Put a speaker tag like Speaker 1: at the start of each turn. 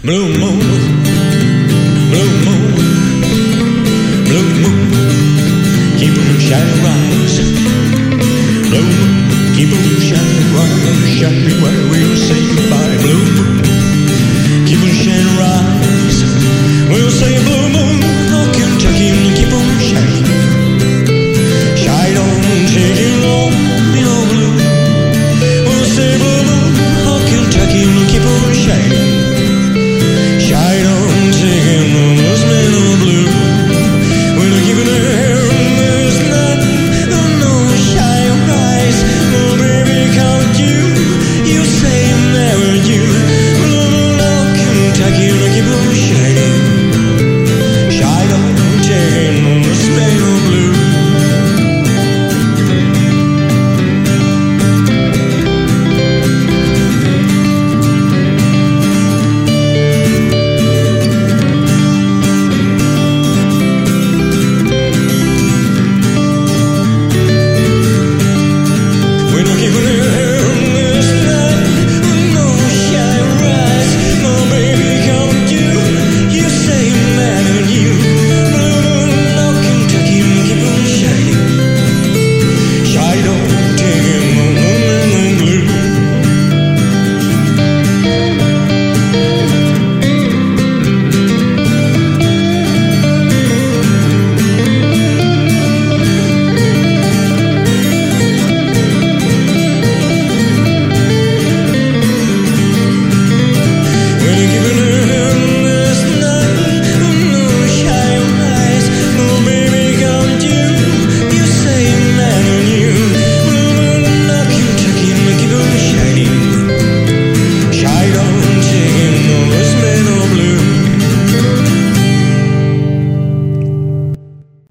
Speaker 1: Blue moon, blue moon, blue moon, keep on shining rise. Blue moon, keep on shining rise, shining while we'll say goodbye. Blue moon, keep on shining rise. We'll say blue moon, oh Kentucky, keep on shining. Shine on, take it on, your blue. We'll say blue moon, oh Kentucky, keep on shining. Shine on, take it on, those men are blue. We're giving her hair and there's nothing, no shine rise. Oh baby, count you, you say never you. Blue moon, oh Kentucky, keep on shining. Shine on, take it on, those men are blue. We're not giving her hair